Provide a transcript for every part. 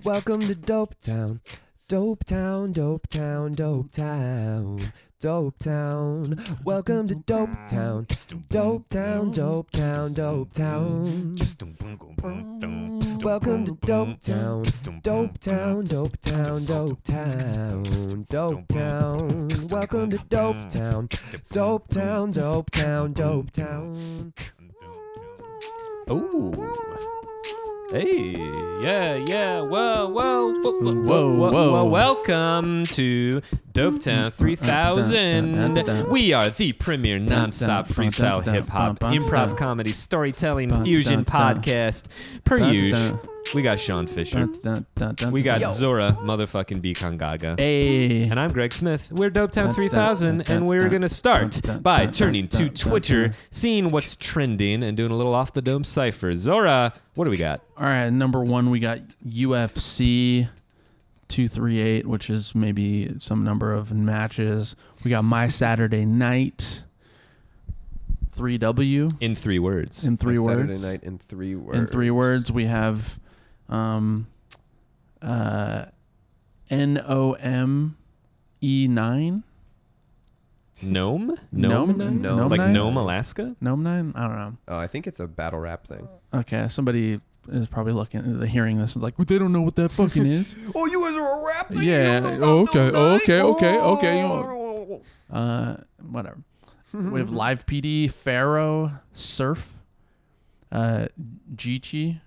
Welcome to Dope Town. Dope Town, Dope Town, Dope Town. Dope Town. Welcome to Dope Town. Dope Town, Dope Town, Dope Town. Welcome to Dope Town. Dope Town, Dope Town, Dope Town. Dope Town. Welcome to Dope Town. Dope Town, Dope Town, Dope Town. Oh. Hey, yeah, whoa. Welcome to Dopetown 3000. We are the premier non-stop freestyle hip-hop, improv comedy, storytelling, fusion podcast. Per usual, we got Sean Fisher. We got Zora motherfucking B. Kongaga. Hey. And I'm Greg Smith. We're Dopetown 3000, and we're going to start by turning to Twitter, seeing what's trending, and doing a little off-the-dome cipher. Zora, what do we got? All right, number one, we got UFC 238, which is maybe some number of matches. We got My Saturday Night 3W. In 3 words. In 3 words. Saturday Night in 3 words. In 3 words, we have NOME9. Gnome? Gnome Like Nine? Nome, Alaska? NOME9? I don't know. Oh, I think it's a battle rap thing. Okay, somebody is probably hearing this and like, well, they don't know what that fucking is. Oh, you guys are a rap thing? Yeah. Okay. Whatever. We have Live PD, Pharaoh, Surf, Geechee.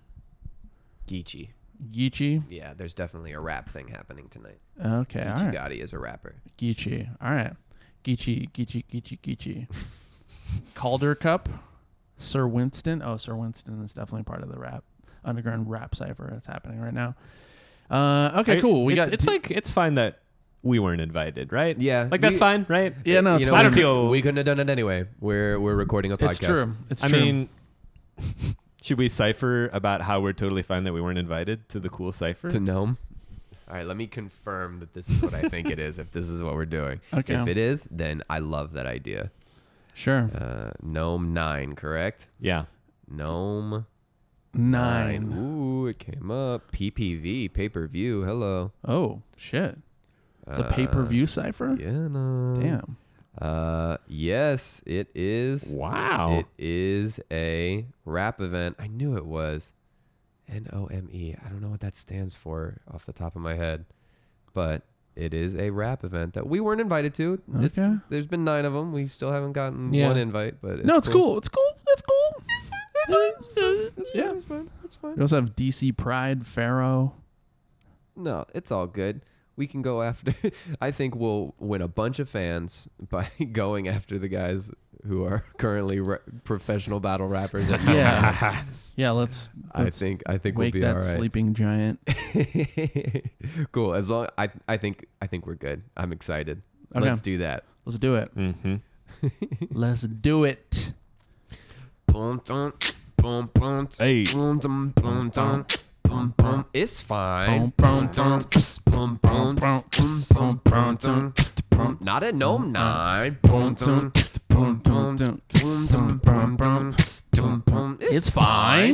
Geechee. Yeah, there's definitely a rap thing happening tonight. Okay, all Geechee right. Gotti is a rapper. Geechee. All right. Geechee. Calder Cup, Sir Winston. Oh, Sir Winston is definitely part of the underground rap cipher that's happening right now. Okay, cool. It's fine that we weren't invited, right? Yeah. Like that's fine, right? Yeah, no, it's fine. I don't feel we couldn't have done it anyway. We're recording a podcast. It's true. It's I true. mean, should we cipher about how we're totally fine that we weren't invited to the cool cipher? To Gnome. All right, let me confirm that this is what I think it is, if this is what we're doing. Okay. If it is, then I love that idea. Sure. Gnome 9, correct? Yeah. Gnome 9. Ooh, it came up. PPV, pay-per-view. Hello. Oh, shit. It's a pay-per-view cipher? Yeah, no. Damn. Yes, it is. Wow. It is a rap event. I knew it was. NOME. I don't know what that stands for off the top of my head, but it is a rap event that we weren't invited to. Okay. There's been 9 of them. We still haven't gotten Yeah. one invite, but No, it's cool. It's cool. It's Yeah. fine. It's fine. We also have DC Pride, Pharaoh. No, it's all good. We can go after. I think we'll win a bunch of fans by going after the guys who are currently professional battle rappers. Yeah. Yeah, let's I think we'll wake be that all right. sleeping giant. Cool. As long I think we're good. I'm excited. Okay. Let's do that. Let's do it. Mm-hmm. Let's do it. Hey. It's fine. Not a Gnome 9. It's fine.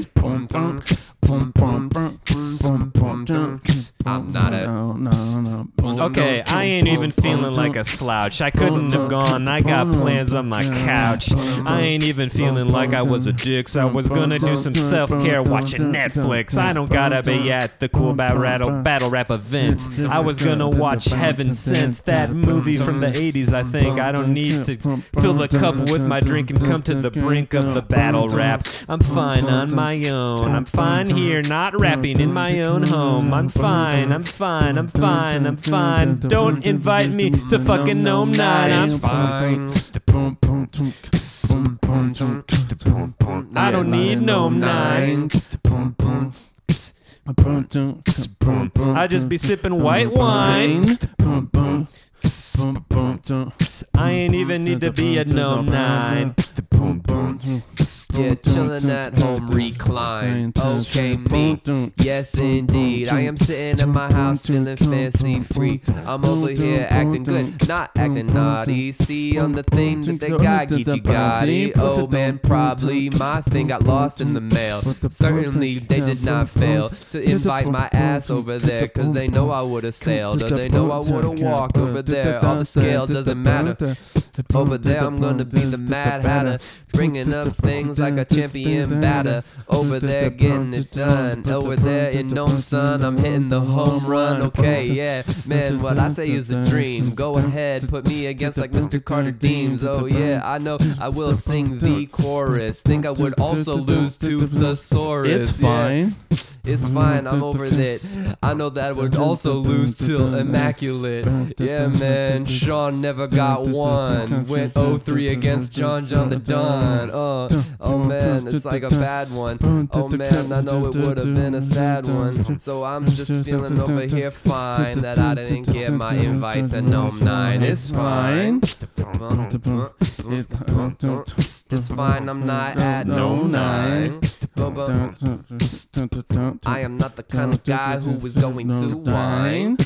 I'm not a. No. Okay, I ain't even feeling like a slouch. I couldn't have gone. I got plans on my couch. I ain't even feeling like I was a dick. So I was gonna do some self-care watching Netflix. I don't gotta be at the cool battle rap events. I was gonna watch Heaven Sent, that movie from the 80s, I think. I don't need to fill the cup with my drink and come to the brink of the battle rap. I'm fine on my own. I'm fine here, not rapping in my own home. I'm fine. Don't invite me to fucking Gnome 9. I'm fine. I don't need Gnome 9. I just be sipping white wine. I ain't even need to be a gnome 9. Yeah, chillin' at home, recline. Okay, me. Yes, indeed. I am sitting in my house feeling fancy free. I'm over here acting good, not acting naughty. See, I'm the thing that they got, Geechee Gotti. Oh man, probably my thing got lost in the mail. Certainly they did not fail to invite my ass over there, cause they know I would've sailed, or they know I would've walked over there. On the scale doesn't matter. Over there I'm gonna be the Mad Hatter, bringing up things like a champion batter. Over there getting it done. Over there in Gnome Sun, I'm hitting the home run. Okay, yeah, man, what I say is a dream. Go ahead, put me against like Mr. Carter Deems. Oh yeah, I know I will sing the chorus. Think I would also lose to Thesaurus. It's fine. It's fine, I'm over it. I know that I would also lose to Immaculate. Yeah, man, Sean never got one. Went 0-3 against John the Don. Oh man, it's like a bad one. Oh man, I know it would have been a sad one. So I'm just feeling over here fine that I didn't get my invite to Gnome 9. It's fine. It's fine, I'm not at Gnome 9. I am not the kind of guy who is going to whine.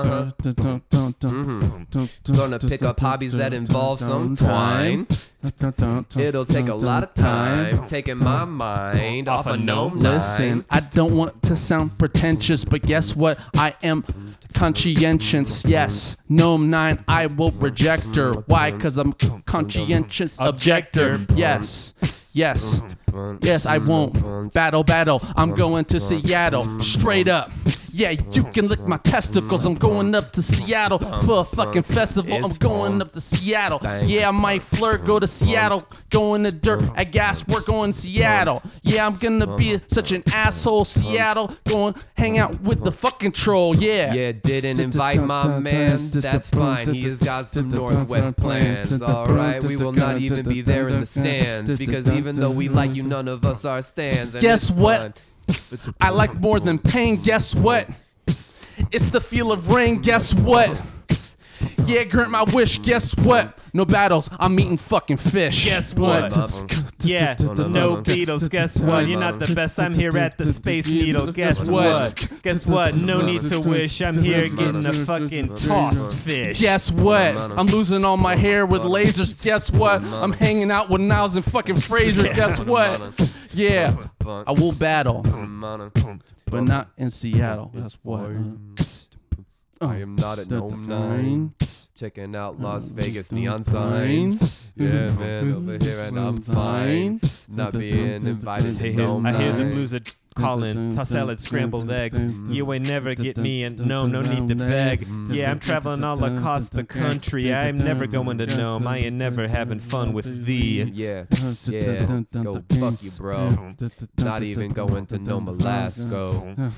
Gonna pick up hobbies that involve some twine. It'll take a lot of time taking my mind off of Gnome 9. Listen, I don't want to sound pretentious, but guess what? I am conscientious. Yes, Gnome 9, I will reject her. Why? Cause I'm conscientious objector. Yes, yes. Yes, I won't. Battle. I'm going to Seattle. Straight up. Yeah, you can lick my testicles. I'm going up to Seattle for a fucking festival. I'm going up to Seattle. Yeah, I might flirt, go to Seattle. Going to dirt at Gaswork, going to Seattle. Yeah, I'm gonna be such an asshole. Seattle, going hang out with the fucking troll. Yeah. Yeah, didn't invite my man. That's fine. He has got some Northwest plans. Alright, we will not even be there in the stands, because even though we like you, none of us are stands. Guess what? I like more than pain. Guess what? It's the feel of rain. Guess what? Yeah, grant my wish. Guess what? No battles. I'm eating fucking fish. Guess what? Yeah, no Beatles. Guess what? You're not the best. I'm here at the Space Needle. Guess what? Guess what? No need to wish. I'm here getting a fucking tossed fish. Guess what? I'm losing all my hair with lasers. Guess what? I'm hanging out with Niles and fucking Fraser. Guess what? Yeah, I will battle, but not in Seattle. Guess what? I am not at Gnome 9. Checking out Las Vegas neon signs. Yeah, man, over here and I'm fine. Not being invited to Gnome 9. I hear the blues are calling. Toss salad, scrambled eggs. You ain't never get me, and no need to beg. Yeah, I'm traveling all across the country. I'm never going to Gnome. I ain't never having fun with thee. Yeah, go fuck you, bro. Not even going to Gnome, Alaska.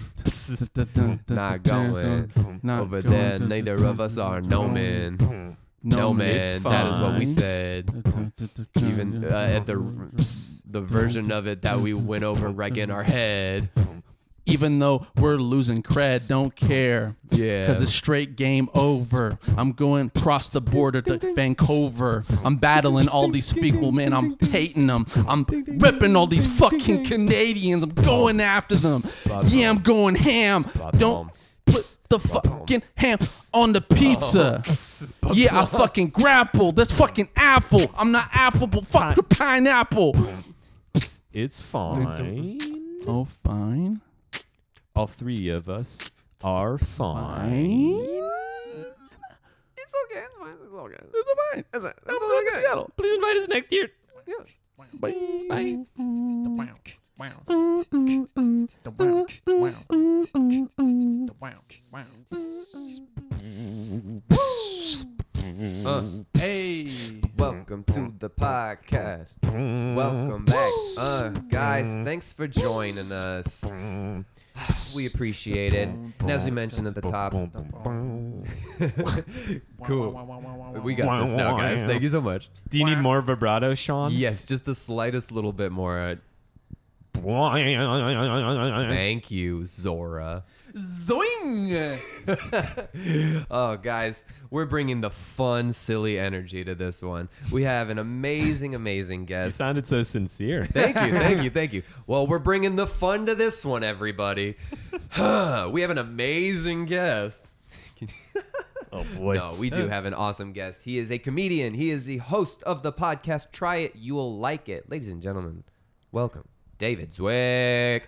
Not going. Over there, neither of us are gnoming. No man, that is what we said. Even at the version of it that we went over right in our head. Even though we're losing cred, don't care. Yeah. Cause it's straight game over. I'm going across the border to Vancouver. I'm battling all these people, man. I'm hating them. I'm ripping all these fucking Canadians. I'm going after them. Yeah, I'm going ham. Don't put the fucking ham on the pizza. Yeah, I fucking grapple. That's fucking apple. I'm not affable. Fuck the pineapple. It's fine. Oh, fine. All three of us are fine. It's okay. It's fine. It's okay. It's fine. It's I'm okay. Seattle. Please invite us next year. Yeah. Bye. Bye. Hey, welcome to the podcast. Welcome back. Guys, thanks for joining us. We appreciate it. And as we mentioned at the top, cool. We got this now, guys. Thank you so much. Do you need more vibrato, Sean? Yes, just the slightest little bit more. Thank you, Zora. Zoing! Oh, guys, we're bringing the fun, silly energy to this one. We have an amazing, amazing You guest. sounded so sincere. Thank you. Well, we're bringing the fun to this one, everybody. We have an amazing guest. Oh boy. No, we do have an awesome guest. He is a comedian. He is the host of the podcast Try It, You'll Like It. Ladies and gentlemen, welcome, David Zwick.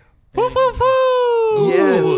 Yes.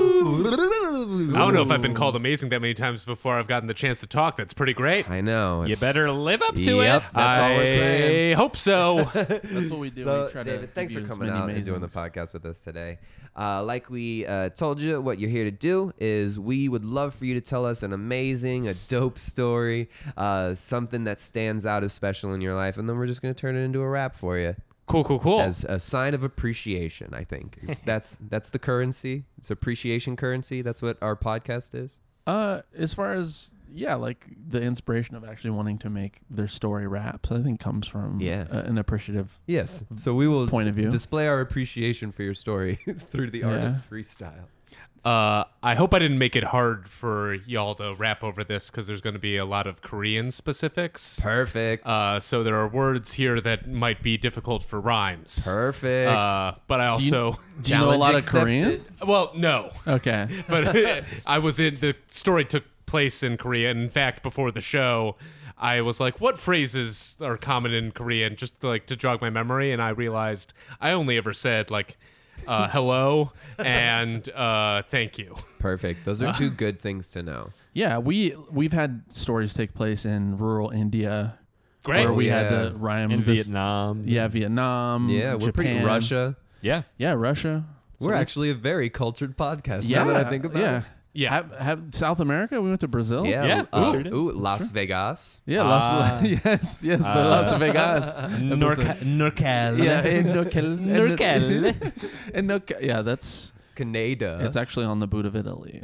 I don't know if I've been called amazing that many times before I've gotten the chance to talk. That's pretty great. I know. You better live up to Yep, it. that's all we're saying. I hope so. That's what we do. So, we try David, to thanks for give you as coming many out and doing the amazings. podcast with us today. Like we told you, what you're here to do is we would love for you to tell us an amazing, a dope story, something that stands out as special in your life, and then we're just going to turn it into a rap for you Cool. as a sign of appreciation, I think. That's the currency. It's appreciation currency. That's what our podcast is. As far as like the inspiration of actually wanting to make their story raps, I think comes from an appreciative Yes. So we will point of view. display our appreciation for your story through the art Yeah. of freestyle. I hope I didn't make it hard for y'all to rap over this because there's going to be a lot of Korean specifics. Perfect. So there are words here that might be difficult for rhymes. Perfect. But I also, Do you know a lot of Challenge Korean? well, no. Okay. But the story took place in Korea. And in fact, before the show, I was like, what phrases are common in Korean, just to jog my memory. And I realized I only ever said hello and thank you. Perfect. Those are two good things to know. Yeah, we've had stories take place in rural India Great. where we had Yeah. to rhyme In this- Vietnam. Yeah, Vietnam. Yeah, we're pretty Japan. Russia. Yeah. Yeah, Russia. We're So we- actually a very cultured podcast. yeah, Now that I think about yeah. it. Yeah. Have South America. We went to Brazil. Yeah, sure did. Las Vegas. Yeah, yes, the Las Vegas. NorCal. Yeah, in NorCal. NorCal. In NorCal. Yeah, that's Canada. it's actually on the boot of Italy.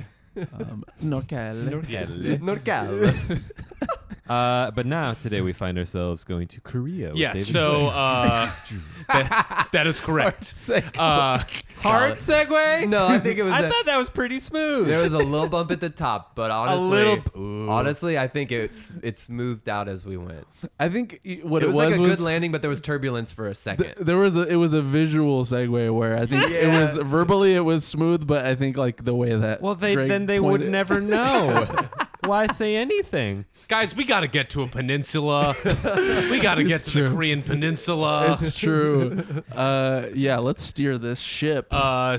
NorCal. NorCal. But now, today, we find ourselves going to Korea. with Yes, David so Zwick. that is correct. Hard segue? No, I think it was I thought that was pretty smooth. there was a little bump at the top, but honestly, little- honestly, I think it smoothed out as we went. I think what It was like a was good landing, but there was turbulence for a second. it was a visual segue where I think it was verbally it was smooth, but I think like the way that Well, Greg then they would pointed- never know. Why say anything? Guys, we got to get to a peninsula. We got to get to the Korean peninsula. It's true. Yeah, let's steer this ship.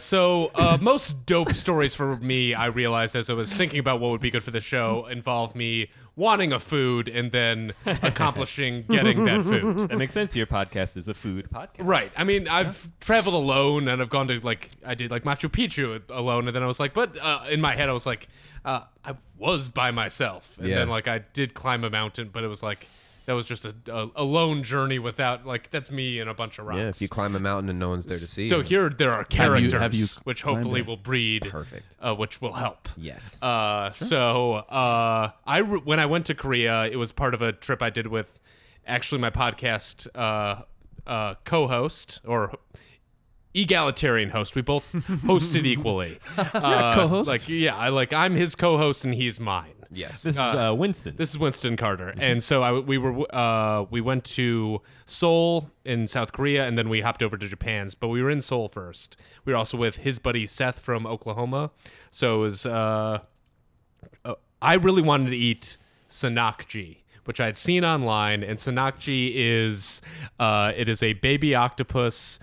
Most dope stories for me, I realized as I was thinking about what would be good for the show, involve me wanting a food and then accomplishing getting that food. That makes sense. Your podcast is a food podcast. Right. I mean, I've traveled alone and I've gone to I did Machu Picchu alone, and then I was like, but in my head I was like, I was by myself, and then I did climb a mountain, but it was like that was just a lone journey without that's me and a bunch of rocks. Yeah, if you climb a mountain and no one's there to see So you. here there are Have you characters which climbed hopefully it? will breed, Perfect. which will help. Yes. When I went to Korea, it was part of a trip I did with actually my podcast co-host or egalitarian host. We both hosted equally. Co-host. I'm his co-host and he's mine. Yes. This is Winston. This is Winston Carter, and so we went to Seoul in South Korea, and then we hopped over to Japan's. But we were in Seoul first. We were also with his buddy Seth from Oklahoma. So it was I really wanted to eat sanakji, which I had seen online, and sanakji is it is a baby octopus.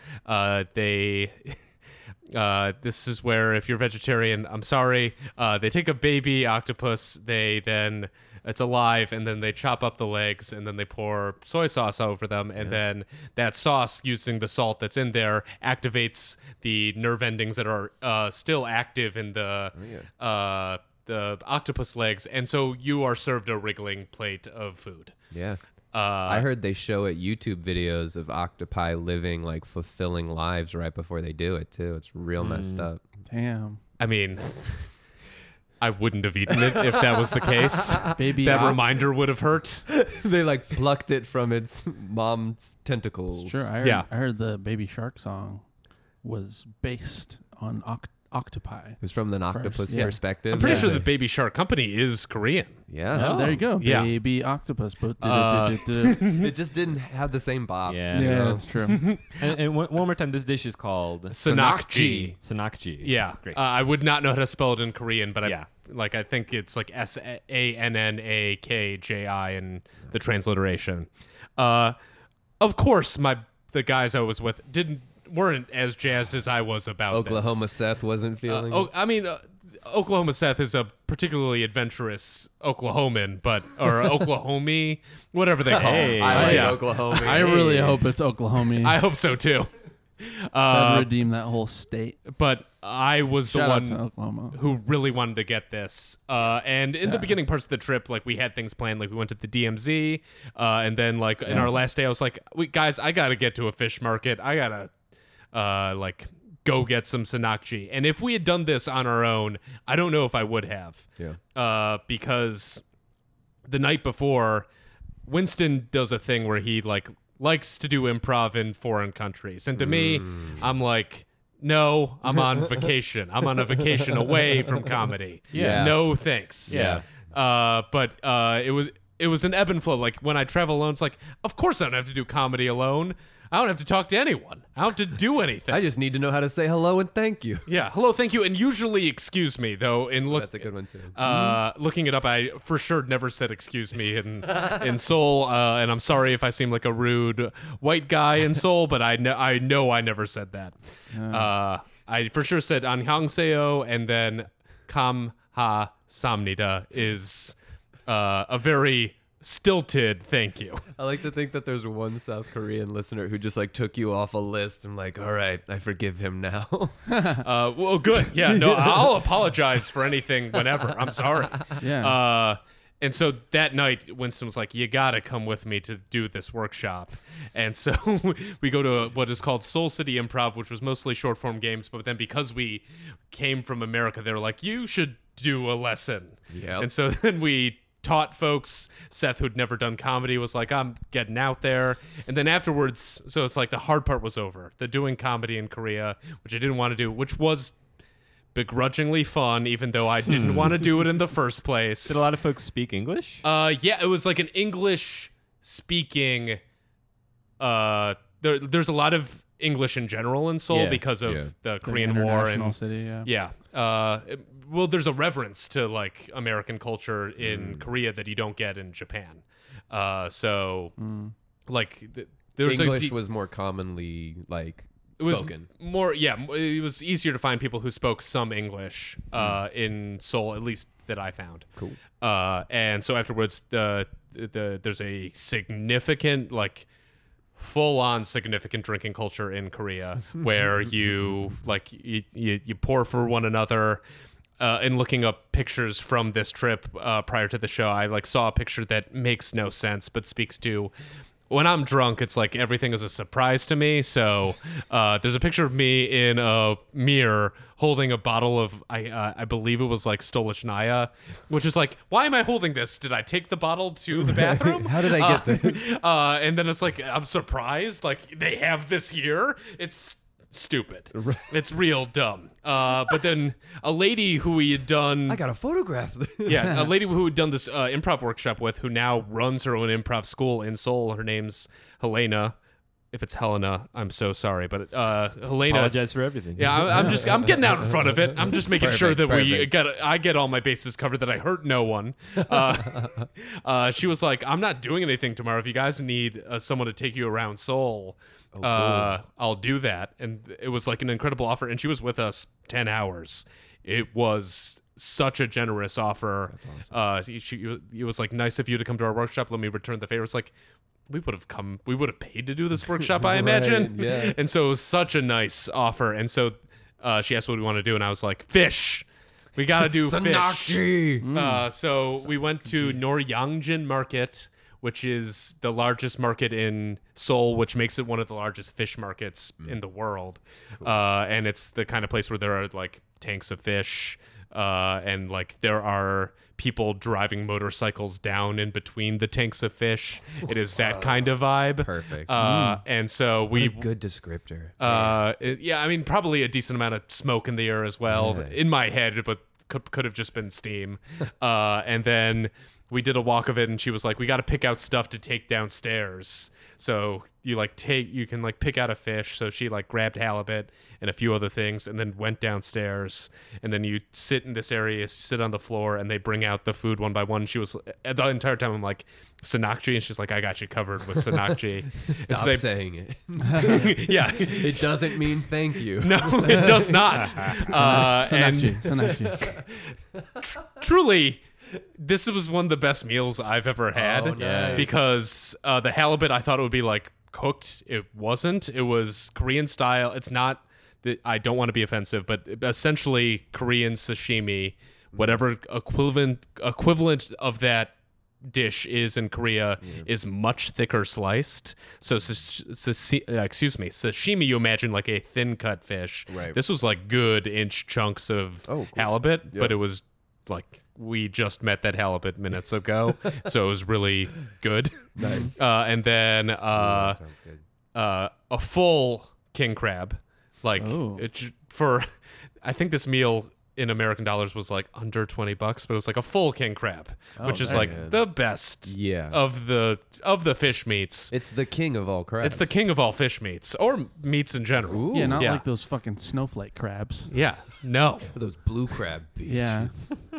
This is where, if you're vegetarian, I'm sorry, they take a baby octopus, it's alive, and then they chop up the legs, and then they pour soy sauce over them, and then that sauce, using the salt that's in there, activates the nerve endings that are still active in the octopus legs, and so you are served a wriggling plate of food. Yeah. I heard they show at YouTube videos of octopi living fulfilling lives right before they do it too. It's real messed up. Damn. I mean, I wouldn't have eaten it if that was the case. Baby That oc- reminder would have hurt. They plucked it from its mom's tentacles. Sure, I heard the Baby Shark song. was based on octopi. It was from an octopus yeah. perspective. I'm pretty Yeah. sure the Baby Shark Company is Korean. Yeah. Oh, there you go. Yeah. Baby octopus. It just didn't have the same bob. Yeah. Yeah, that's true. And one more time, this dish is called Sanakji. Sanakji. Yeah. Great. I would not know how to spell it in Korean, but Yeah. I think it's like SANNAKJI in the transliteration. Of course, the guys I was with weren't as jazzed as I was about Oklahoma this. Seth wasn't feeling. Oklahoma Seth is a particularly adventurous Oklahoman, or Oklahomie, whatever they call Hey. him. I like Yeah. Oklahoma. I really hope it's Oklahoma. I hope so too. That'd redeem that whole state. But I was the Shout out to one Oklahoma. who really wanted to get this. And in the beginning parts of the trip, like we had things planned, like we went to the DMZ, and then like in our last day, I was like, guys, I gotta get to a fish market. I gotta go get some Sanakji. And if we had done this on our own, I don't know if I would have. Yeah. Because the night before, Winston does a thing where he likes to do improv in foreign countries. And to me, I'm like, no, I'm on vacation. I'm on a vacation away from comedy. Yeah. No thanks. Yeah. But it was an ebb and flow. Like when I travel alone, it's like, of course I don't have to do comedy alone. I don't have to talk to anyone. I don't have to do anything. I just need to know how to say hello and thank you. Yeah, hello, thank you, and usually excuse me though. That's a good one too. Looking it up, I for sure never said excuse me in Seoul, and I'm sorry if I seem like a rude white guy in Seoul, but I know I never said that. I for sure said 안녕하세요, and then 감사합니다 is a very stilted thank you. I like to think that there's one South Korean listener who just like took you off a list and like, all right, I forgive him now. Well, good. Yeah, no, I'll apologize for anything whenever. I'm sorry. Yeah. And so that night, Winston was like, you got to come with me to do this workshop. And so we go to what is called Soul City Improv, which was mostly short form games. But then because we came from America, they were like, you should do a lesson. Yep. And so then we taught folks. Seth, who'd never done comedy, was like, I'm getting out there. And then afterwards, so it's like the hard part was over. The doing comedy in Korea, which I didn't want to do, which was begrudgingly fun, even though I didn't want to do it in the first place. Did a lot of folks speak English? Yeah, it was like an English speaking. There's a lot of English in general in Seoul Yeah, because of yeah. the Korean War International and city, yeah. well, there's a reverence to like American culture in Korea that you don't get in Japan. There's English was more commonly like it was spoken. more, yeah. It was easier to find people who spoke some English in Seoul, at least that I found. Cool. And so afterwards, there's a significant, like, full-on significant drinking culture in Korea, where you pour for one another. And looking up pictures from this trip prior to the show, I like saw a picture that makes no sense but speaks to. When I'm drunk, it's like everything is a surprise to me. So there's a picture of me in a mirror holding a bottle of, I believe it was like Stolichnaya, which is like, why am I holding this? Did I take the bottle to the bathroom? How did I get this? And then it's like, I'm surprised. Like, they have this here. It's stupid. It's real dumb. But then a lady who we had done... I got to photograph this. Yeah, a lady who had done this improv workshop with, who now runs her own improv school in Seoul. Her name's Helena. If it's Helena, I'm so sorry, but Helena. Apologize for everything. Yeah, I'm getting out in front of it. I'm just making sure that Perfect. I get all my bases covered, that I hurt no one. She was like, I'm not doing anything tomorrow. If you guys need someone to take you around Seoul, I'll do that. And it was like an incredible offer. And she was with us 10 hours. It was such a generous offer. That's awesome. It was like, nice of you to come to our workshop. Let me return the favor. It's like, we would have paid to do this workshop, I imagine. Yeah. And so it was such a nice offer. And so she asked what we want to do, and I was like, fish. We got to do fish. Sanakji. So we went to Noryangjin Market, which is the largest market in Seoul, which makes it one of the largest fish markets in the world. And it's the kind of place where there are like tanks of fish, and like there are people driving motorcycles down in between the tanks of fish. It is that kind of vibe. Perfect. And so we Good descriptor. yeah, I mean, probably a decent amount of smoke in the air as well Yeah. in my head, but could have just been steam. And then we did a walk of it, and she was like, "We got to pick out stuff to take downstairs." So you can pick out a fish. So she like grabbed halibut and a few other things, and then went downstairs. And then you sit in this area, sit on the floor, and they bring out the food one by one. She was the entire time I'm like, "Sonakji," and she's like, "I got you covered with Sonakji." Stop saying it. Yeah. It doesn't mean thank you. No, it does not. Sonakji. Truly, this was one of the best meals I've ever had. Oh, nice. Because the halibut, I thought it would be like cooked. It wasn't. It was Korean style. It's not. I don't want to be offensive, but essentially Korean sashimi, whatever equivalent of that dish is in Korea, is much thicker sliced. So sashimi, you imagine like a thin cut fish. Right. This was like good inch chunks of halibut, but it was like we just met that halibut minutes ago, so it was really good. Nice. And then That sounds good. a full king crab, like Oh. I think this meal in American dollars was like under $20, but it was like a full king crab, which is very like good. the best Yeah. of the fish meats. It's the king of all crabs. It's the king of all fish meats, or meats in general. Ooh. Yeah, not Yeah. like those fucking snowflake crabs. Yeah, no. Those blue crab beaks. Yeah.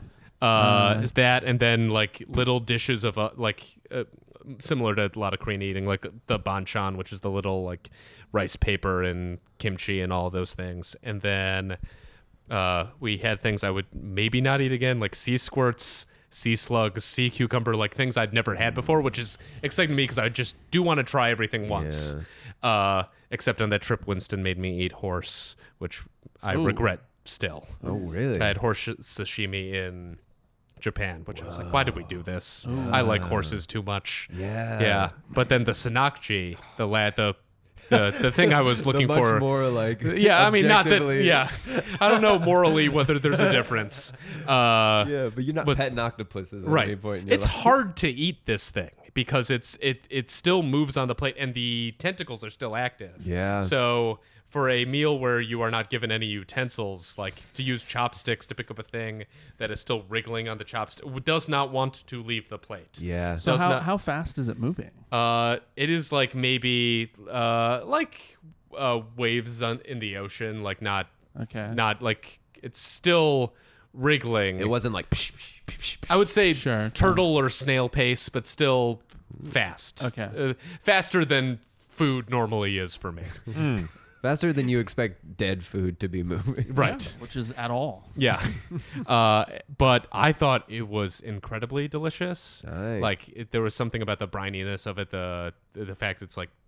Is that, and then like little dishes of similar to a lot of Korean eating, like the banchan, which is the little like rice paper and kimchi and all those things. And then we had things I would maybe not eat again, like sea squirts, sea slugs, sea cucumber, like things I'd never had before, which is exciting to me because I just do want to try everything once. Except on that trip, Winston made me eat horse, which I regret still. Oh, really? I had horse sashimi in Japan, which I was like, why did we do this? I like horses too much. Yeah. Yeah. But then the Sonakji, the thing I was looking the much for. more like. Yeah, I mean, not that. objectively- Yeah, I don't know morally whether there's a difference. Yeah, but you're not but- petting octopuses at any Right. point in your It's life. hard to eat this thing because it still moves on the plate and the tentacles are still active. Yeah. So for a meal where you are not given any utensils, like to use chopsticks to pick up a thing that is still wriggling on the chopstick, does not want to leave the plate. Yeah. So Does not- how fast is it moving? It is like maybe waves in the ocean, like not like it's still wriggling. It wasn't like. I would say Sure. turtle or snail pace, but still fast. Okay. Faster than food normally is for me. Faster than you expect dead food to be moving. Right. Which is at all. Yeah. But I thought it was incredibly delicious. Nice. Like there was something about the brininess of it, the fact it's like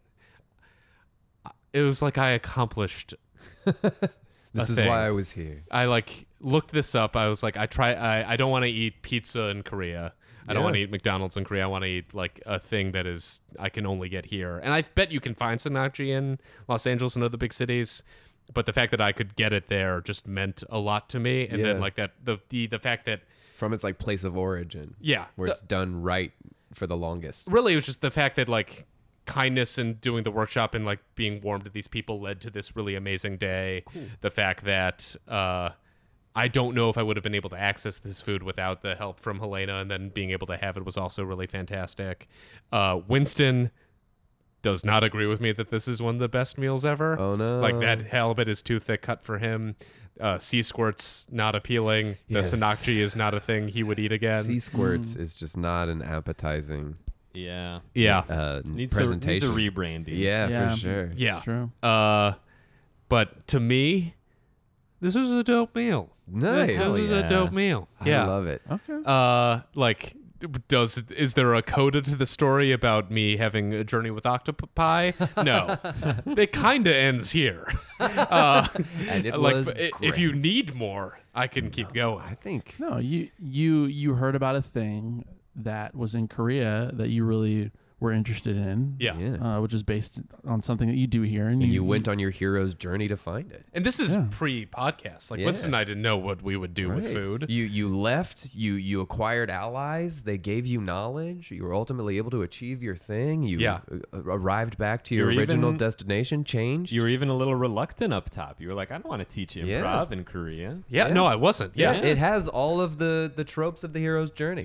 it was like I accomplished. This is thing. why I was here. I like looked this up. I was like, I don't want to eat pizza in Korea. I don't Yeah. want to eat McDonald's in Korea. I want to eat like a thing that is I can only get here. And I bet you can find Sonakji in Los Angeles and other big cities. But the fact that I could get it there just meant a lot to me. And then Yeah. like that the fact that From its like place of origin. yeah, Where it's done right for the longest. really it was just the fact that like kindness and doing the workshop and like being warm to these people led to this really amazing day. The fact that I don't know if I would have been able to access this food without the help from Helena, and then being able to have it was also really fantastic. Winston does not agree with me that this is one of the best meals ever. Oh, no. Like that halibut is too thick cut for him. Sea squirt's not appealing. Yes. The Sonakji is not a thing he would eat again. Sea squirts is just not an appetizing Yeah. Yeah. Needs a presentation. rebranding. Yeah, Yeah. for sure. Yeah. It's true. But to me, this was a dope meal. Nice. This Hell was yeah. a dope meal. Yeah. I love it. Okay. Like, is there a coda to the story about me having a journey with octopi? No. It kind of ends here. And it Like, was if great. you need more, I can keep going. I think. No, you heard about a thing that was in Korea that you really we're interested in. Yeah. Which is based on something that you do here, and you went on your hero's journey to find it. And this is Yeah. pre-podcast. Like Yeah. Winston and I didn't know what we would do with Right. food. You left. You acquired allies. They gave you knowledge. You were ultimately able to achieve your thing. You Yeah. arrived back to your You're original even- destination. Changed. You were even a little reluctant up top. You were like, I don't want to teach improv Yeah. in Korea. Yeah, Yeah. no, I wasn't. Yeah. It has all of the tropes of the hero's journey.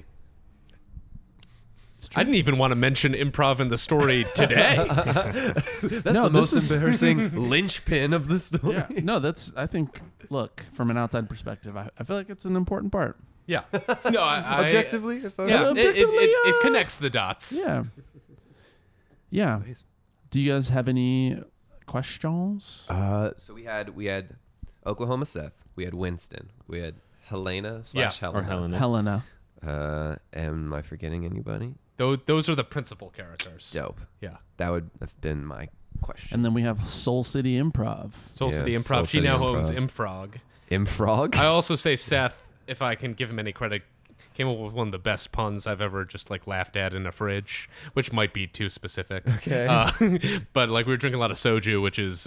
I didn't even want to mention improv in the story today. That's No, the this most is- embarrassing linchpin of the story. Yeah, no, that's. I think. Look, from an outside perspective, I feel like it's an important part. Yeah. No, I Objectively, if I- Yeah, Objectively, it connects the dots. Yeah. Yeah. Do you guys have any questions? So we had Oklahoma Seth. We had Winston. We had Helena / Yeah, Helena. Or Helena. Helena. Am I forgetting anybody? Those are the principal characters. Dope. Yeah. That would have been my question. And then we have Soul City Improv. Soul Yeah, City Improv. Soul She City now Improv. owns Imfrog. Imfrog? I also say Seth, if I can give him any credit, came up with one of the best puns I've ever just like laughed at in a fridge, which might be too specific. Okay. But like we were drinking a lot of soju, which is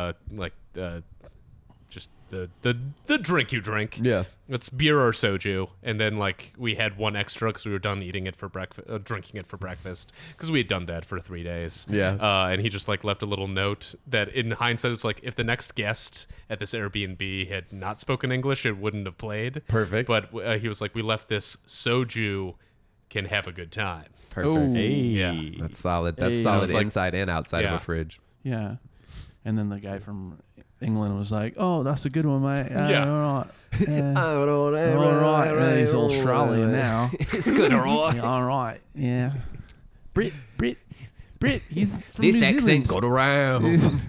just the drink you drink. Yeah. It's beer or soju, and then like we had one extra because we were done eating it for breakfast, drinking it for breakfast because we had done that for 3 days. Yeah. And he just like left a little note that, in hindsight, it's like if the next guest at this Airbnb had not spoken English, it wouldn't have played. Perfect. But he was like, we left this soju can have a good time. Perfect. Ooh. Hey. Yeah. That's solid. That's Hey. solid It's like- inside and outside of Yeah. a fridge. Yeah. And then the guy from England was like, "Oh, that's a good one, mate. Yeah. All right. Yeah. All All right. Yeah, he's Australian now. It's good, all right. Yeah, all right. Yeah. Brit. He's from This New accent Zealand. got around.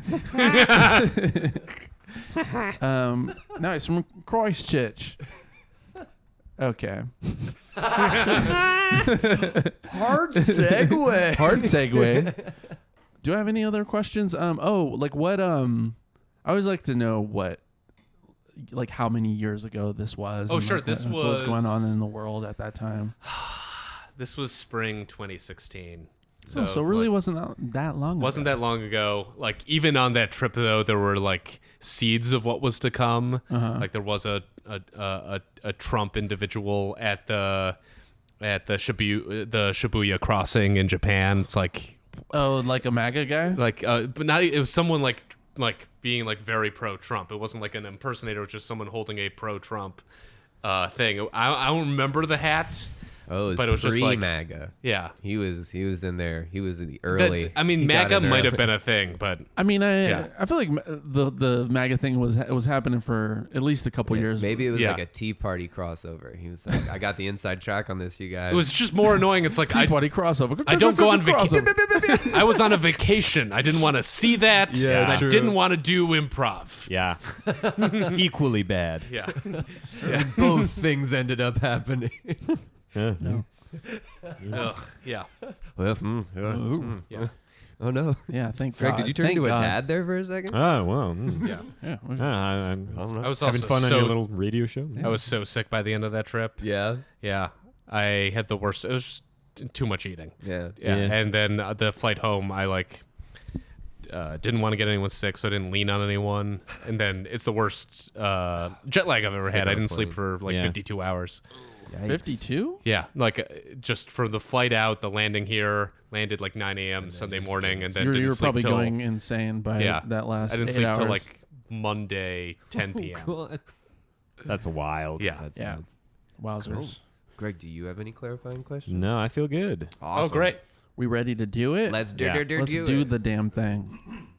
No, he's from Christchurch. Okay. Hard segue. Hard segue. Do I have any other questions? Like what? I always like to know what, like how many years ago this was. Oh, and, sure, like, this what was going on was- in the world at that time. This was spring 2016. So really wasn't that long. Wasn't ago. that long ago. Like even on that trip though, there were like seeds of what was to come. Like there was a Trump individual at the Shibuya crossing in Japan. It's like like a MAGA guy. but not. It was someone like being like very pro-Trump. It wasn't like an impersonator. It was just someone holding a pro-Trump thing. I don't remember the hat. Oh, But it was just like- pre-MAGA. Yeah. He was in there. He was in the That- early. I mean, he got MAGA in might have early. been a thing, but I mean, Yeah. I feel like the MAGA thing was happening for at least a couple years. Maybe it was Yeah. like a Tea Party crossover. He was like, I got the inside track on this, you guys. it was just more annoying. It's like Tea Party crossover. I don't go on Crossover. I was on a vacation. I didn't want to see that. Yeah, and I true. didn't want to do improv. Yeah. Equally bad. Yeah. Both things ended up happening. Yeah. Ugh, yeah. Well, Yeah. Oh no. Yeah, thank Greg, God. did you turn Thank into a God. dad there for a second? Oh, well. Yeah. Yeah. I'm I don't know. I was having also fun so, on your little radio show. I was so sick by the end of that trip. Yeah. Yeah. I had the worst. It was just too much eating. Yeah. Yeah. Yeah. And then the flight home, I like didn't want to get anyone sick, so I didn't lean on anyone. And then it's the worst jet lag I've ever Sick had. I on a didn't sleep plane. for like Yeah. 52 hours. 52? Yeah, like just for the flight out, the landing here, landed like 9 a.m. Sunday morning, and then You didn't were sleep probably till going insane by Yeah. that last I didn't 8 sleep hours. till like Monday 10 p.m. God. That's wild. Yeah. That's Yeah. nuts. Wowzers. Cool. Greg, do you have any clarifying questions? No, I feel good. Oh, great. We ready to do it? Let's Yeah. Let's do it. the damn thing.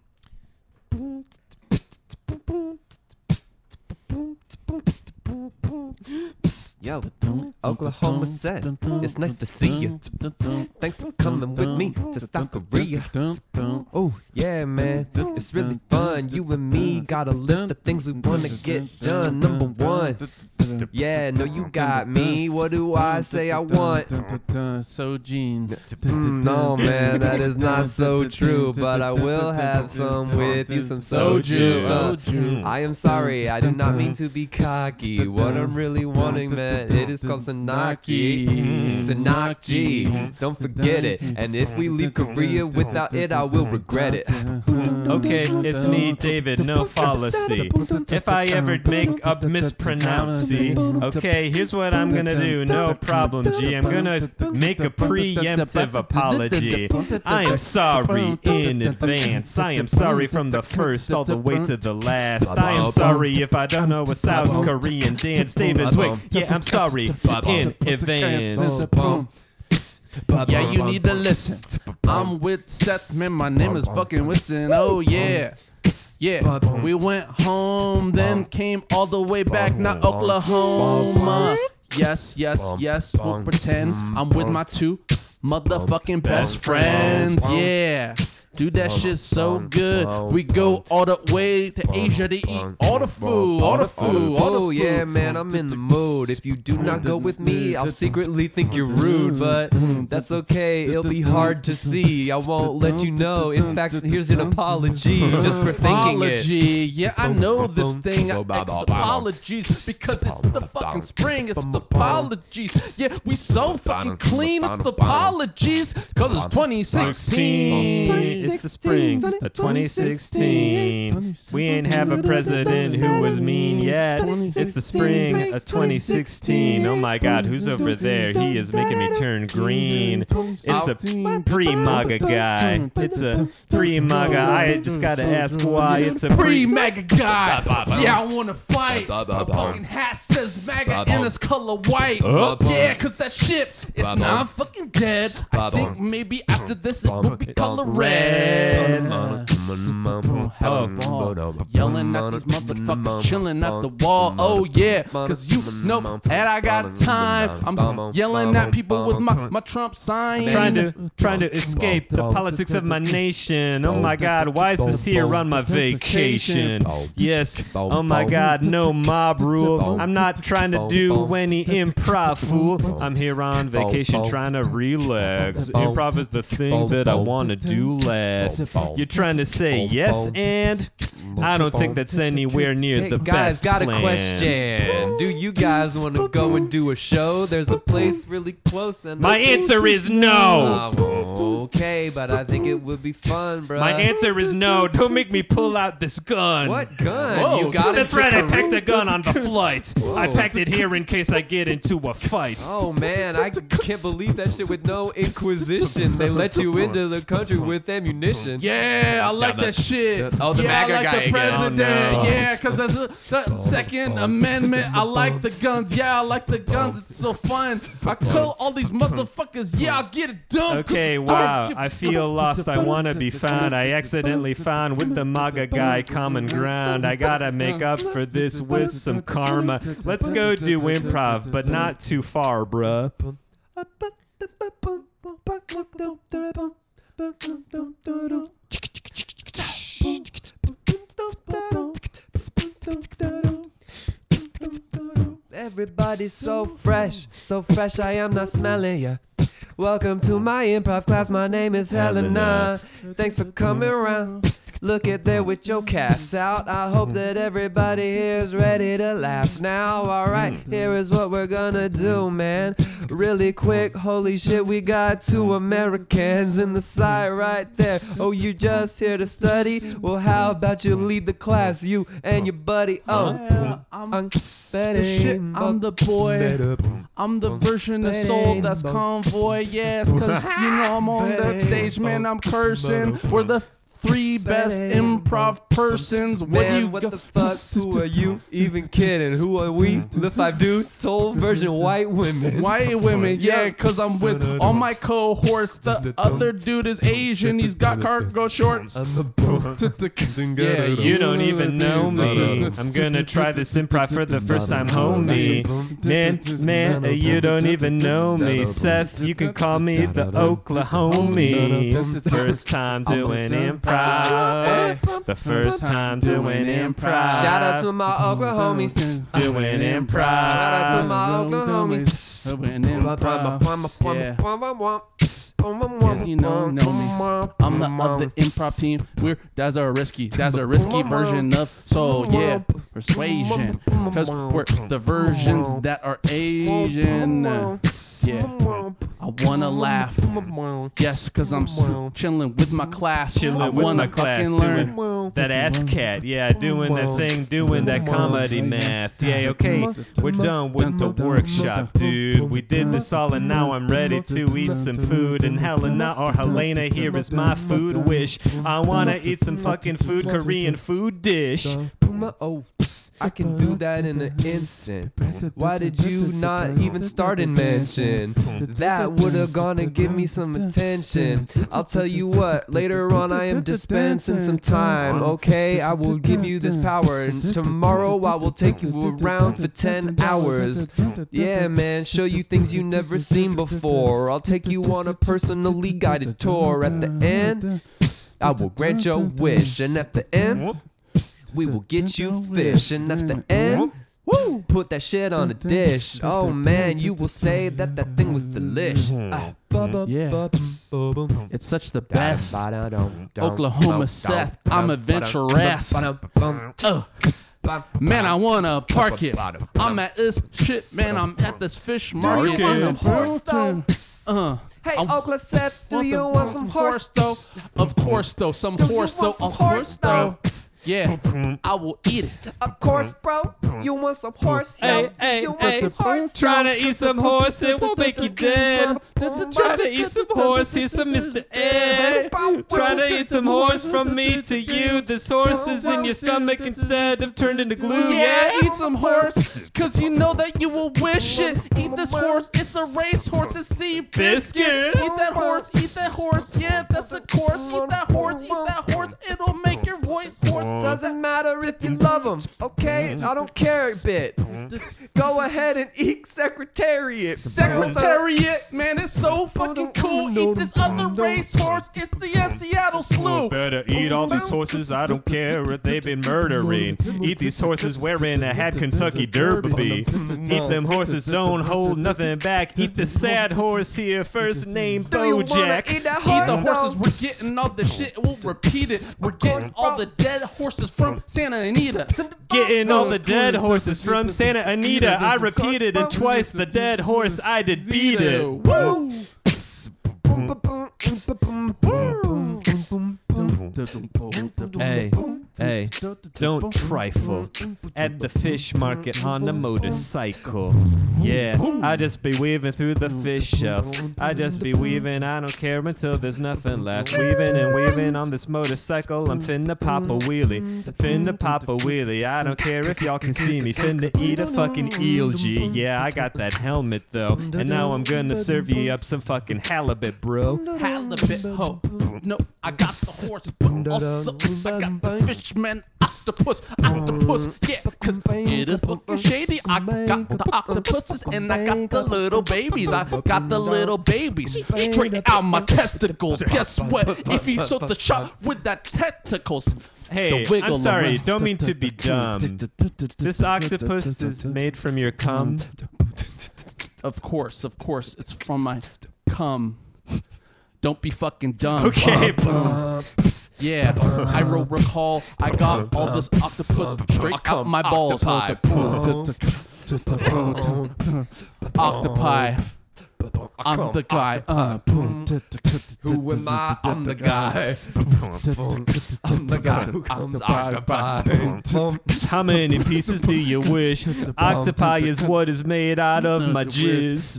Yo, Oklahoma said, it's nice to see you. Thanks for coming with me to South Korea. Oh, yeah, man, it's really fun. You and me got a list of things we want to get done. Number one, yeah, no, you got me. What do I say I want? So jeans. No, man, that is not so true. But I will have some with you, some soju. Soju. I am sorry, I did not mean to be cocky. What I'm really really wanting, man. It is called Sanaki. Sanaki. Don't forget it. And if we leave Korea without it, I will regret it. Okay, it's me, David, no fallacy. If I ever make a mispronouncey, okay, here's what I'm gonna do, no problem, G. I'm gonna make a preemptive apology. I am sorry in advance. I am sorry from the first all the way to the last. I am sorry if I don't know a South Korean dance. David's wait, yeah, I'm sorry in advance. Yeah, you need to listen. I'm with Seth, man. My name is fucking Winston. Oh yeah. Yeah, we went home, then came all the way back, not Oklahoma. Yes, yes, yes, we'll pretend I'm with my two motherfucking best friends. Yeah, dude, that shit's so good. We go all the way to Asia to eat all the food, all the food, all the Oh food. yeah, man, I'm in the mood. If you do not go with me, I'll secretly think you're rude, but that's okay. It'll be hard to see. I won't let you know. In fact, here's an apology just for thinking it. Apology. Yeah, I know this thing. Apologies because it's the fucking spring. It's the apologies. Yeah, we so fucking clean. It's the apologies because it's 2016. It's the spring of 2016. We ain't have a president who was mean yet. It's the spring of 2016. Oh my God, who's over there? He is making me turn green. It's a pre-MAGA guy. It's a pre-MAGA. I just gotta ask why it's a Pre-MAGA guy. Yeah, I wanna fight. My fucking hat says MAGA and it's color white. Yeah, cause that shit is not fucking dead. I think maybe after this it will be color red. Yelling at these motherfuckers, chilling at the wall. Oh yeah, cause you know that I got time. I'm yelling at people with my Trump sign. Trying to escape the politics of my nation. Oh my God, why is this here on my vacation? Yes, oh my God, no mob rule. I'm not trying to do any improv, fool. I'm here on vacation trying to relax. Improv is the thing that I want to do less. You're trying to say yes, and I don't think that's anywhere near Hey the guys, best got plan. a question. Do you guys want to go and do a show? There's a place really close. And My answer is no. Okay, but I think it would be fun, bro. My answer is no. Don't make me pull out this gun. What gun? Whoa, You got That's into right, I Peru? packed a gun on the flight. I packed it here in case I get into a fight. Oh man, I can't believe that shit with no inquisition. They let you into the country with ammunition. Yeah, I like that shit. Oh, the yeah, MAGA I like guy the again. president. Oh, no. Yeah, because that's the Second Amendment. I like the guns. Yeah, I like the guns. It's so fun. I kill all these motherfuckers. Yeah, I'll get it done. Okay, wow, I feel lost. I want to be found. I accidentally found with the MAGA guy common ground. I gotta make up for this with some karma. Let's go do improv, but not too far, bruh. Everybody's so fresh, I am not smelling ya. Welcome to my improv class, my name is Helena. Thanks for coming around. Look at there with your caps out. I hope that everybody here is ready to laugh now. Alright, here is what we're gonna do, man. Really quick, holy shit, we got 2 Americans in the side right there. Oh, you just here to study? Well, how about you lead the class, you and your buddy? Oh, I'm shit. I'm the boy. I'm the version of soul that's convoy. Yes, cause you know I'm on that stage, man. I'm cursing. We're the 3 best improv persons. Man, what the fuck? Who are you even kidding? Who are we? The 5 dudes, soul version white women. White women, yeah, cause I'm with all my cohorts. The other dude is Asian. He's got cargo shorts. Yeah, You don't even know me. I'm gonna try this improv for the first time, homie. Man, you don't even know me. Seth, you can call me the Oklahoma. First time doing improv. The first time doing improv. Shout out to my Oklahomies. Doing improv. Shout out to my Oklahomies. Doing improv. Yeah. You know me. I'm the of the improv team. That's a risky version of soul, yeah, persuasion. Cause we're the versions that are Asian. Yeah, I wanna laugh. Yes, cause I'm chilling with my class. I wanna fucking learn. Doing that ass cat, yeah, doing that thing, doing that comedy math. Yeah, okay, we're done with the workshop, dude. We did this all and now I'm ready to eat some food. And Helena or Helena, here is my food wish. I wanna eat some fucking food, Korean food dish. I can do that in an instant. Why did you not even start and mention? That would've gonna give me some attention. I'll tell you what, later on I am dispensing some time. Okay, I will give you this power, and tomorrow I will take you around for 10 hours. Yeah, man, show you things you never seen before. I'll take you on a personally guided tour. At the end, I will grant your wish, and at the end, we will get you fish, and that's the end. Woo! Put that shit on a dish. Oh man, you will say that that thing was delish. Yeah, it's such the best. Oklahoma Seth, I'm adventurous. Man, I wanna park it. I'm at this shit, man. I'm at this fish market. Do you want some horse though? Hey, Oklahoma Seth, do you want some horse though? Of course though, some horse though. Of course though. Yeah, I will eat it. Of course, bro. You want some horse, yo? You want some horse? Trying to eat some horse, it will make you dead. Trying to eat some horse, here's some Mr. Ed. Trying to eat some horse from me to you. This horse is in your stomach instead of turned into glue. Yeah, eat some horse, cause you know that you will wish it. Eat this horse, it's a race horse, it's sea biscuit. Eat that horse, yeah, that's a course. Eat that horse, it'll make your voice hoarse. Doesn't matter if you love them, okay? I don't care a bit. Go ahead and eat Secretariat. Secretariat, man, it's so fucking cool. Eat this other racehorse, it's the Seattle Slew. Better eat all these horses, I don't care if they've been murdering. Eat these horses wearing a hat Kentucky Derby. Eat them horses, don't hold nothing back. Eat the sad horse here, first name Bojack. Eat that Eat the horse, horses, we're getting all the shit, we'll repeat it. We're getting all the dead horses from Santa Anita. Getting all the dead horses from Santa Anita. I repeated it twice, the dead horse, I did beat it. Woo! Hey, don't trifle at the fish market on the motorcycle. Yeah, I just be weaving through the fish shells. I just be weaving, I don't care until there's nothing left. Weaving and weaving on this motorcycle, I'm finna pop a wheelie. Finna pop a wheelie, I don't care if y'all can see me. Finna eat a fucking eel, G. Yeah, I got that helmet though. And now I'm gonna serve you up some fucking halibut, bro. Halibut, ho. No, I got the horse, but also I got the fishman octopus, yeah, cause it is fucking shady. I got the octopuses and I got the little babies. I got the little babies straight out my testicles. Guess what? If you sold the shot with that tentacles. Hey, I'm sorry, don't mean to be dumb. This octopus is made from your cum? Of course, it's from my cum. Don't be fucking dumb. Okay. Yeah, I recall I got all this octopus straight out my balls. Octopi. I'm the guy. Who am I? I'm the guy. I'm the guy who comes octopi. How many pieces do you wish? Octopi is what is made out of my jizz.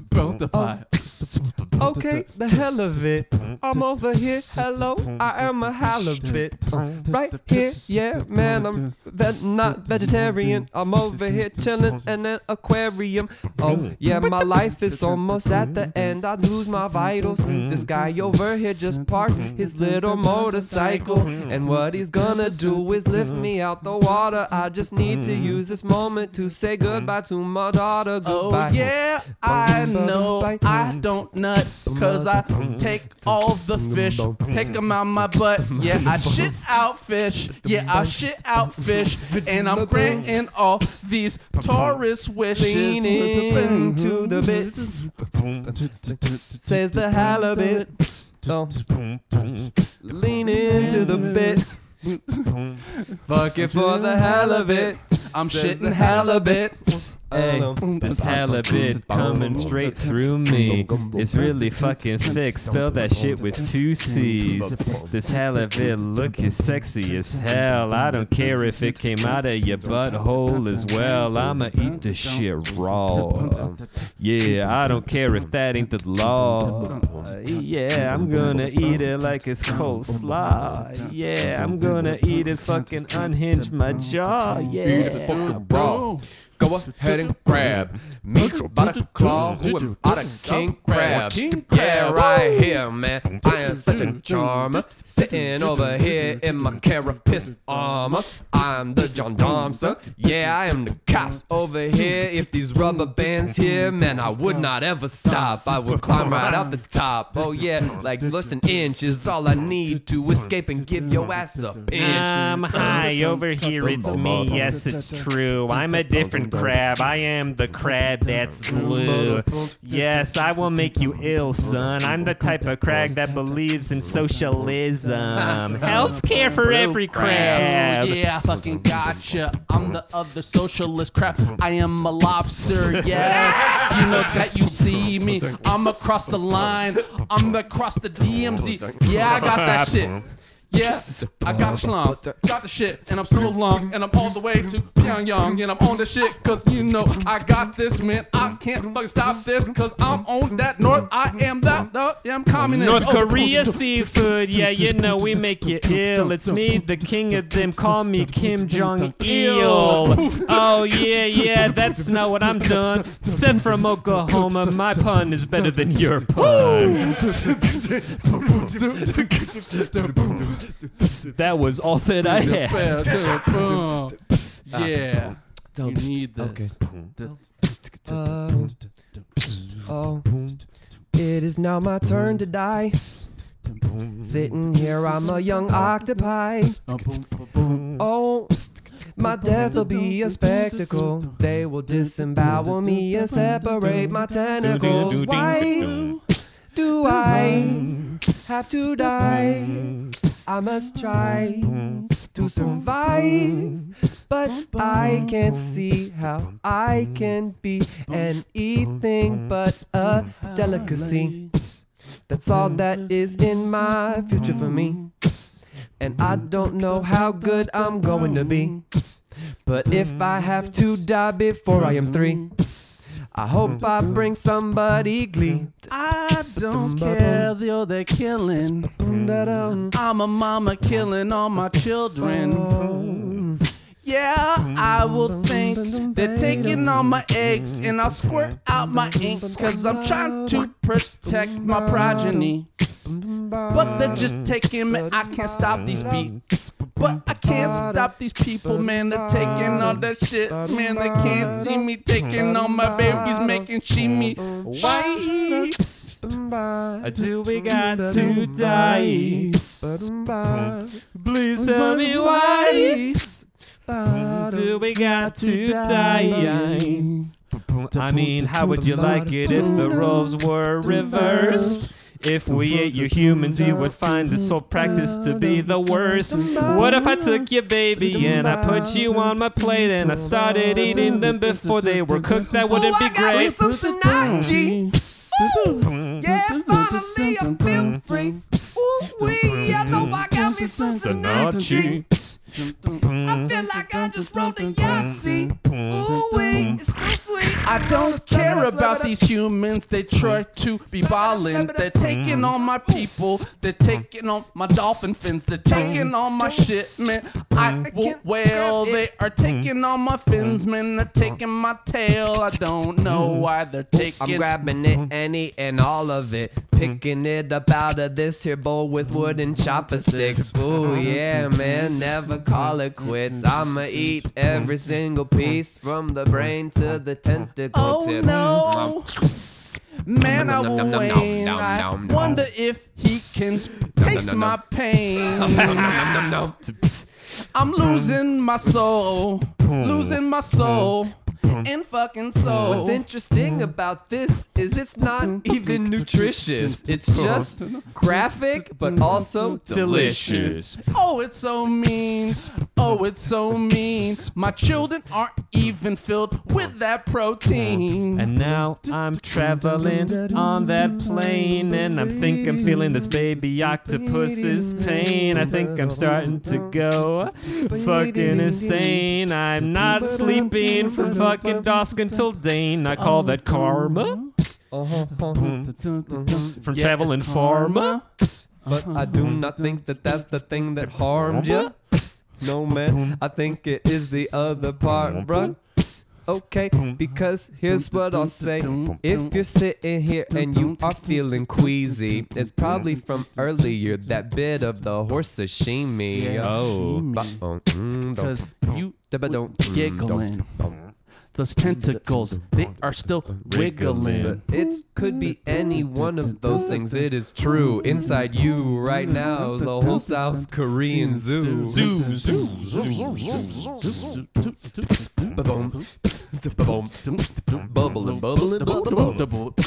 Okay, the hell of it. I'm over here. Hello, I am a halibut. Right here, yeah, man. I'm not vegetarian. I'm over here chilling in an aquarium. Oh, yeah, my life is almost at the end. I lose my vitals. This guy over here just parked his little motorcycle, and what he's gonna do is lift me out the water. I just need to use this moment to say goodbye to my daughter. Goodbye. Oh yeah, I know I don't nut, cause I take all the fish, take them out my butt. Yeah, I shit out fish. Yeah, I shit out fish, and I'm granting all these tourist wishes. Leaning to the bit. Says the halibut. Oh. Lean into the bit. Fuck it for the halibut. I'm shitting halibut. Hey, this halibut coming straight through me. It's really fucking thick. Spell that shit with 2 C's. This halibut look is sexy as hell. I don't care if it came out of your butthole as well. I'ma eat this shit raw. Yeah, I don't care if that ain't the law. Yeah, I'm gonna eat it like it's coleslaw. Yeah, I'm gonna eat it fucking unhinge my jaw. Yeah. Raw. Go ahead and grab me by the claw. Who am I, the king crab? Yeah, right here, man. I am such a charmer. Sitting over here in my carapace armor. I'm the gendarme, sir. Yeah, I am the cops over here. If these rubber bands here, man, I would not ever stop. I would climb right out the top. Oh yeah, like less an inch is all I need to escape and give your ass a pinch. I'm high over here, it's me, yes it's true. I'm a different crab, I am the crab that's glue. Yes, I will make you ill, son. I'm the type of crab that believes in socialism. Healthcare for every crab. Yeah, I fucking gotcha. I'm the other socialist crab. I am a lobster, yes. You know that you see me. I'm across the line. I'm across the DMZ. Yeah, I got that shit. Yeah, I got schlong, got the shit, and I'm so long, and I'm all the way to Pyongyang, and I'm on the shit, cause you know I got this, man. I can't fucking stop this, cause I'm on that north. I am that, I'm communist. North Korea seafood, yeah, you know we make you ill. It's me, the king of them, call me Kim Jong-il. Oh yeah, that's not what I'm done. Seth from Oklahoma, my pun is better than your pun. That was all that I had. Yeah, you need this. Okay. Oh, it is now my turn to die. Sitting here, I'm a young octopi. Oh, my death will be a spectacle. They will disembowel me and separate my tentacles. Why do I have to die? I must try to survive, but I can't see how I can be anything but a delicacy. That's all that is in my future for me. And I don't know how good I'm going to be. But if I have to die before I am 3, I hope I bring somebody glee. I don't care, though they're killing. I'm a mama killing all my children. Yeah, I will think they're taking all my eggs and I'll squirt out my ink, cause I'm trying to protect my progeny. But they're just taking me, I can't stop these beats. But I can't stop these people, man, they're taking all that shit. Man, they can't see me taking all my babies, making shimmy. Why do we got to die? Please tell me why do we got to die? I mean, how would you like it if the roles were reversed? If we ate you humans, you would find this whole practice to be the worst. What if I took your baby and I put you on my plate and I started eating them before they were cooked? That wouldn't be great. I got me some Sinachi. Yeah, follow me, I feel free. Ooh-wee, I know I got me some Sinachi. I feel like I just rolled a Yahtzee. Ooh-wee, it's too sweet. I don't care about these humans. They try to be violent. They're taking on my people. They're taking on my dolphin fins. They're taking on my shit, man. I will wail. They are taking on my fins, man. They're taking my tail. I don't know why they're taking. I'm grabbing it, any and all of it. Picking it up out of this here bowl with wooden chopper sticks. Ooh, yeah, man, never call it quits. I'ma eat every single piece from the brain to the tentacle tips. No. Man, I will wane. I wonder if he can taste my pain. I'm losing my soul. Losing my soul. and fucking soul. What's interesting about this is it's not even nutritious. It's just graphic, but also delicious. Oh, it's so mean. Oh, it's so mean. My children aren't even filled with that protein. And now I'm traveling on that plane, and I'm feeling this baby octopus's pain. I think I'm starting to go fucking insane. I'm not sleeping from fucking dusk until Dane. I call that karma. From traveling pharma. But I do not think that that's the thing that harmed you. No, man, I think it is the other part, bruh. Okay, because here's what I'll say. If you're sitting here and you are feeling queasy, it's probably from earlier, that bit of the horse sashimi. Oh. Because you giggling. Those tentacles, they are still wiggling. It could be any one of those things. It is true. Inside you right now is a whole South Korean zoo. Ba-boom. Bubbling, bubbling, bubbling.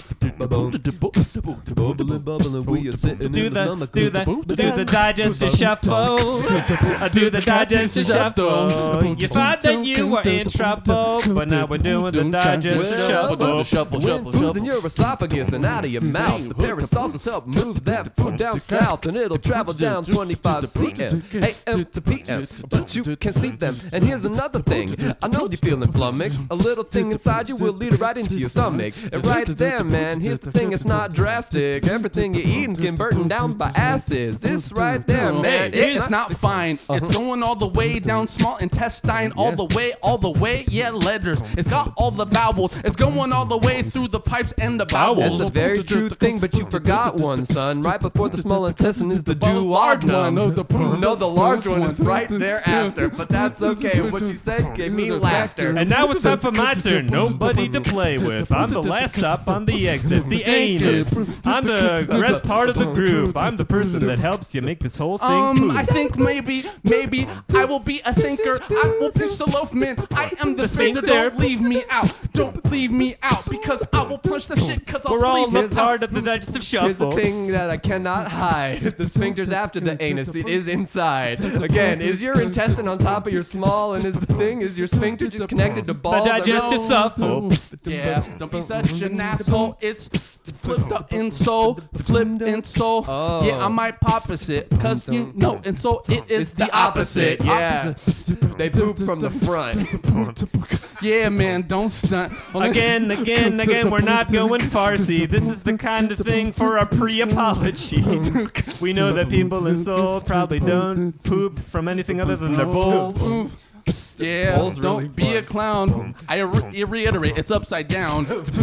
Bubbling, bubbling. We are sitting Do in the stomach. the digestive shuffle. Do the digestive shuffle. You thought that you were in trouble, but now we're doing the digestive shuffle. When food's in your esophagus and out of your mouth, the peristalsis help move that food down south, and it'll travel down 25 cm, AM to PM, but you can see them. And here's another thing, I know you're feeling flummoxed. A little thing inside you will lead it right into your stomach. And right there, man, here's the thing, it's not drastic. Everything you're eating's getting burnt down by acids. It's right there, man. It's not fine. It's going all the way down small intestine, all the way, yeah, letters. It's got all the vowels. It's going all the way through the pipes and the bowels. That's a very true thing, but you forgot one, son. Right before the small intestine is the duodenum. No, the large one is right thereafter. But that's okay. What you said gave me laughter. And now it's time for my turn. Nobody to play with. I'm the last stop on the exit, the anus. I'm the rest part of the group. I'm the person that helps you make this whole thing poop. I think maybe I will be a thinker. I will pitch the loaf, man. I am the sphincter. Don't leave me out. Don't leave me out, because I will punch the shit, because We're all sleep a part of the digestive Here's the shuffle. thing that I cannot hide. The sphincter's after the anus. It is inside. Again, is your intestine on top of your small, and is your sphincter just connected to The balls? digestive shuffle. Yeah, don't be such an asshole. It's flipped up in soul, flipped in soul. Yeah, I might opposite, cause you know, and so it is It's the opposite. Yeah. They poop from the front. Yeah, man, don't stunt. Again, we're not going Farsi. This is the kind of thing for our pre-apology. We know that people in Seoul probably don't poop from anything other than their bowls. Yeah, Bowl's don't really be a fun. clown. I reiterate, it's upside down.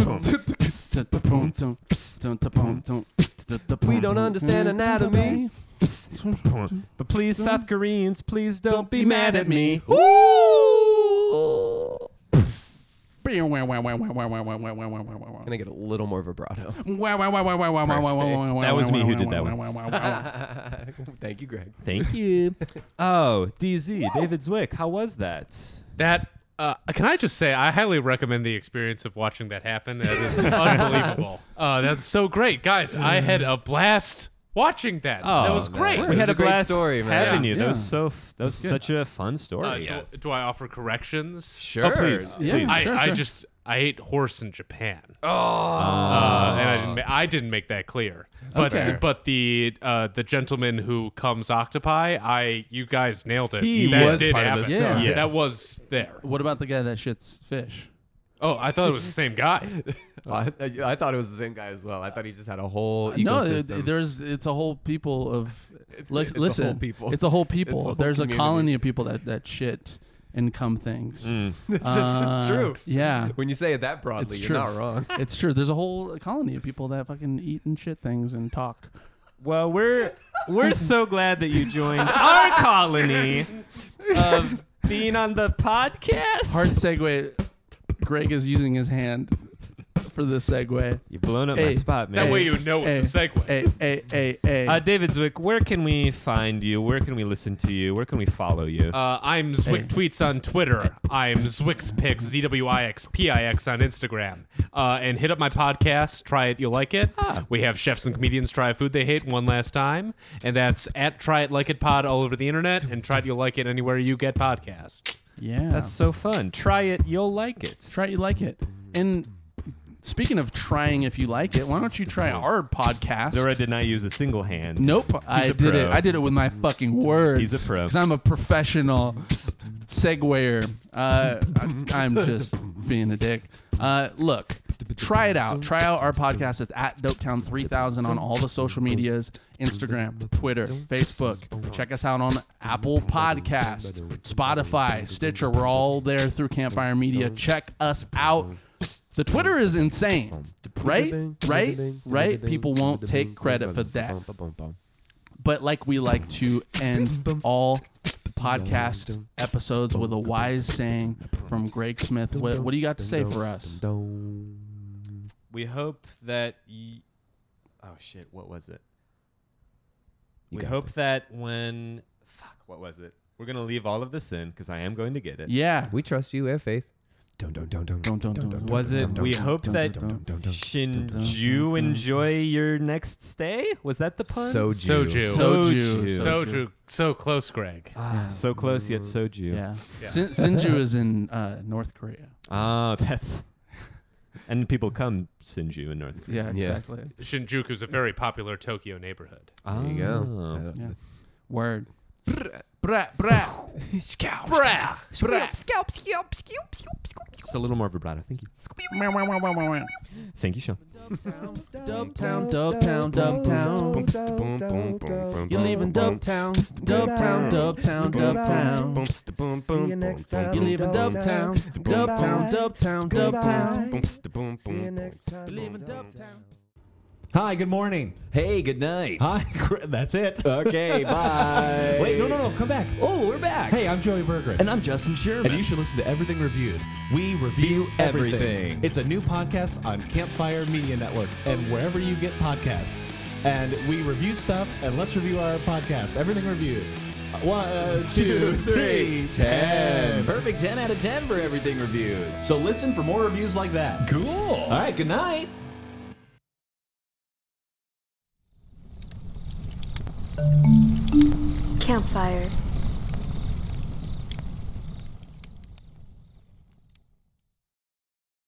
We don't understand anatomy. But please, South Koreans, please don't be mad at me. That Can I get a little more vibrato? That was me who did that one. Thank you, Greg. Thank you. Oh, DZ, David Zwick, how was that? That can I just say I highly recommend the experience of watching that happen. That is unbelievable. That's so great, guys. I had a blast watching that. That was great. We had a a great blast story, man. having you. Yeah. That was such a fun story. Do I offer corrections? Sure. Oh, please. Yeah. I ate horse in Japan. And I didn't make that clear. But Okay. the gentleman who comes octopi, you guys nailed it. He that was did part of happen. the story. Yeah, Yes. that was there. What about the guy that shits fish? Oh, I thought it was the same guy. I thought it was the same guy as well. I thought he just had a whole No, ecosystem. it's a whole people of. it's Listen, a whole people. it's a whole people. It's a whole There's a community. colony of people that shit and cum things. It's true. Yeah, When you say it that broadly, It's you're true. not wrong. it's true. There's a whole colony of people that fucking eat and shit things and talk. Well, we're so glad that you joined our colony of being on the podcast. Hard segue. Greg is using his hand for the segue. You blown up my Hey, spot, man. That way you know it's a segue. Hey. David Zwick, where can we find you? Where can we listen to you? Where can we follow you? I'm Zwick Tweets on Twitter. I'm Zwixpix, ZWIXPIX on Instagram. And hit up my podcast, Try It, You'll Like It. We have chefs and comedians try a food they hate one last time. And that's at Try It Like It Pod all over the internet, and Try It, You'll Like It anywhere you get podcasts. Yeah. That's so fun. Try it, you'll like it. Try it, you like it. And speaking of trying if you like it, why don't you try our podcast? Zora did not use a single hand. Nope, I a did pro. it. I did it with my fucking words. He's a pro. Because I'm a professional seguer. I'm just being a dick. Look, try it out. Try out our podcast. It's at Dopetown3000 on all the social medias: Instagram, Twitter, Facebook. Check us out on Apple Podcast, Spotify, Stitcher. We're all there through Campfire Media. Check us out. The Twitter is insane, right? People won't take credit for that. But like we like to end all podcast episodes with a wise saying from Greg Smith. What do you got to say for us? We hope that oh shit, what was it? We hope that when what was it? We're gonna leave all of this in because I am going to get it. Yeah. We trust you. Have faith. Was it? We hope that Shinju enjoy your next stay. Was that the pun? Soju. So close, Greg. So close yet soju. Yeah. Sinju is in North Korea. Oh, that's. And people come Sinju in North Korea. Yeah, exactly. Shinjuku is a very popular Tokyo neighborhood. There you go. Yeah. Word. Just a little more vibrato. Thank you. Thank you, Sean. Dopetown. You're leaving Dopetown. See you next time. You're leaving Dopetown. See you next time. You're leaving Dopetown. Hi, good morning. Hey, good night. Hi, that's it. Okay, bye. Wait, no, come back. Oh, we're back. Hey, I'm Joey Berggren. And I'm Justin Sherman. And you should listen to Everything Reviewed. We review everything. It's a new podcast on Campfire Media Network and wherever you get podcasts. And we review stuff, and let's review our podcast. Everything Reviewed. 1, 2, 3, 10. Perfect 10 out of 10 for Everything Reviewed. So listen for more reviews like that. Cool. All right, good night. Campfire.